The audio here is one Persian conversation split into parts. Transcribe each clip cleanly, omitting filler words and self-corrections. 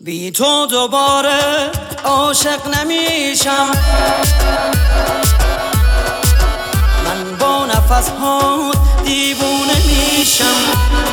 بی تو دوباره عاشق نمیشم، من با نفس ها دیوونه میشم.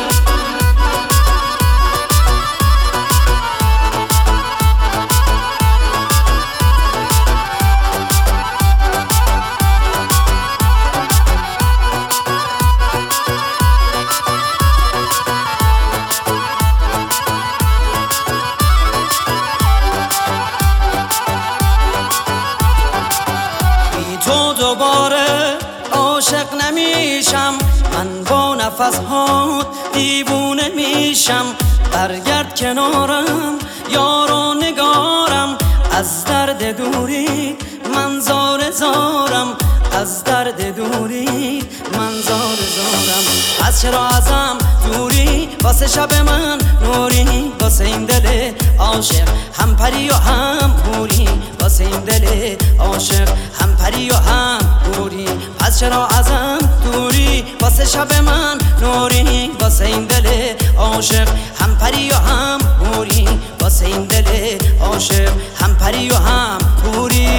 تو دوباره عاشق نمیشم، من با نفس ها دیوونه میشم. برگرد کنارم یار و نگارم، از درد دوری من زار زارم، از درد دوری من زار زارم. از چرا ازم دوری واسه شب من نوری، واسه این دل عاشق هم پری و هم حوری، واسه این دل عاشق هم پری و هم حوری. پس چرا ازم دوری واسه شب من نوری، واسه این دل عاشق هم پری و هم حوری، واسه این دل عاشق هم پری و هم حوری.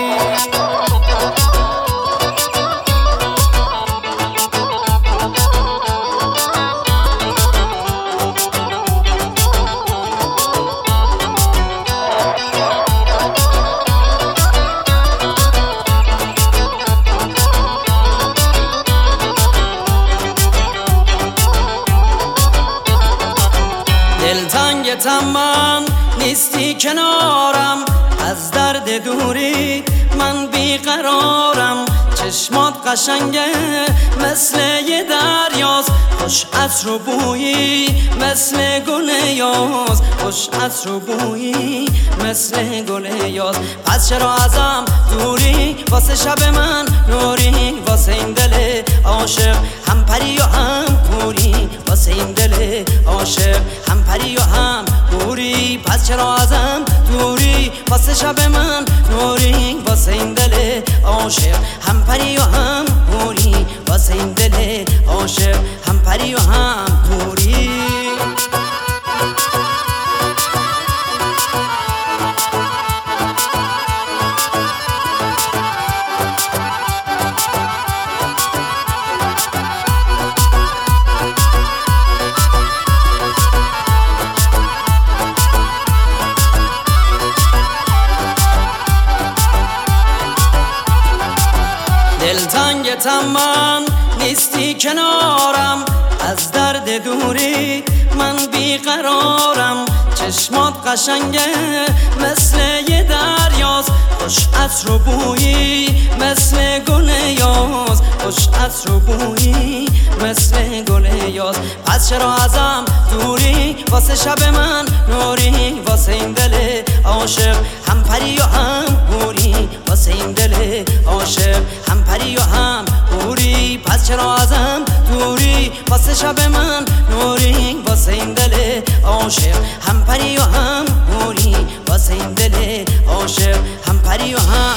دلتنگتم من نیستی کنارم، از درد دوری من بیقرارم. چشمات قشنگه مثل یه دریاست، خوش عطر و بویی مثل گل یاس، خوش عطر و بویی مثل گل یاس. پس چرا ازم دوری واسه شب من نوری، واسه این دل عاشق هم پری و هم حوری، واسه این دل عاشق هم پری و هم حوری. پس چرا ازم دوری واسه شب من نوری، واسه این دل عاشق هم پری و هم حوری، واسه این دل عاشق هم پری و هم حوری. دلتنگتم من نیستی کنارم، از درد دوری من بیقرارم. چشمات قشنگه مثل یه دریاست، خوش عطر و بویی مثل گل یاس، خوش عطر و بویی مثل گل یاس. پس چرا ازم دوری واسه شب من نوری، واسه این دل عاشق هم پری و هم حوری، واسه این دل عاشق هم پری و هم حوری. پس چرا ازم دوری واسه شب من نوری، واسه این دل عاشق هم پری و هم حوری، واسه این دل عاشق هم پری و هم